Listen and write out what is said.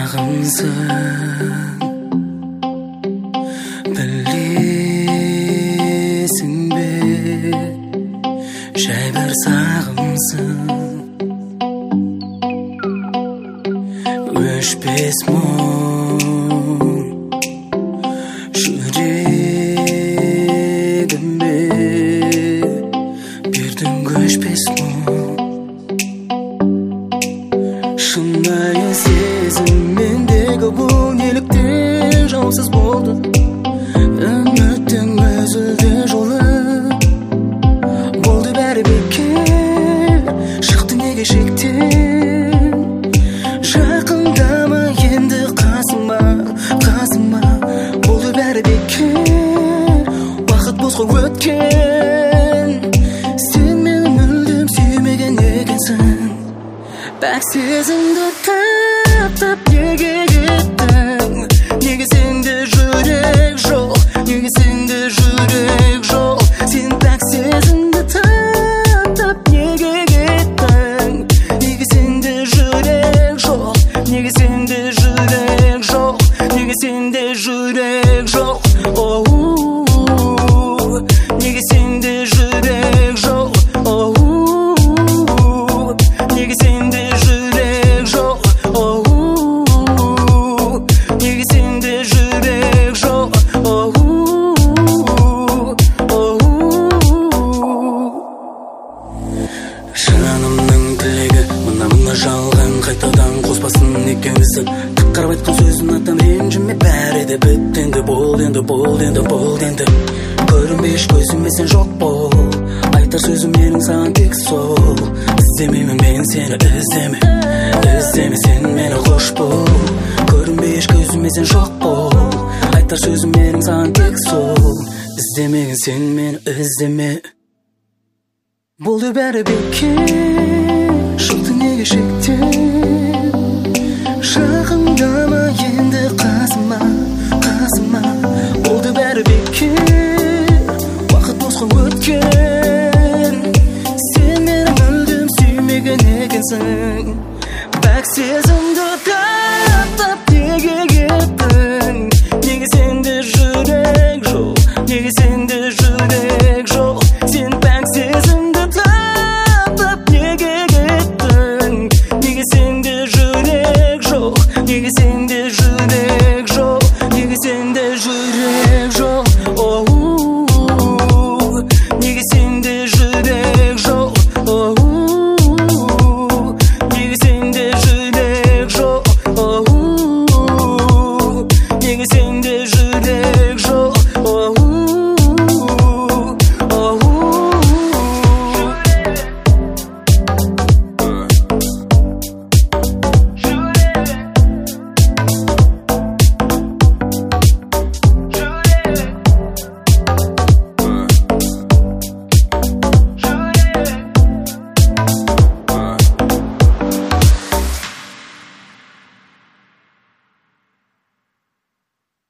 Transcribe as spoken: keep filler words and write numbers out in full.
сағымсың, білесің бе, жай бір сағымсың, өшпес мұң жүрегіме, бердің өшпес мұң. Шынайы сезім мендегі бұл неліктен жауапсыз болды, үміттің үзілді жолы, болды бәрі бекер, шықты неге шектен, жақындама енді қасыма, қасыма, болды бәрі бекер, уақыт босқа өткен, сен мені мүлдем сүймеген екенсің. Бәк сезімді таптап неге кеттің, неге сенде жүрек жоқ, неге сенде жүрек жоқ, сен бәк сезімді таптап неге кеттің, неге сенде жүрек жоқ, неге сенде жүрек жоқ, неге сенде жүрек жоқ, оу, неге сенде жүрек жоқ, оу, неге сенде жүрек жоқ, оу, неге сенде жүрек жоқ, оу, оу. Жанымның тілегі мына-мына жалған, қайтадан қоспасын екеумізді, тік қарап айтқан сөзін аттан ренжіме, бәрі де бітті енді, болды енді, болды енді, болды енді, көрінбей еш көзіме сен жоқ бол, айтар сөзім менің саған тек сол, іздемеймін мен сені, іздеме, іздеме сен мені, қош бол, көрінбей еш көзіме сен жоқ бол, айтар сөзім менің саған тек сол, іздемеген сен мені, іздеме. Болды бәрі бекер, шықты неге шектен, жақындама енді қасыма, қасыма, болды бәрі бекер, уақыт босқа өткен, сен мені мүлдем сүймеген екенсің. Бәк сезім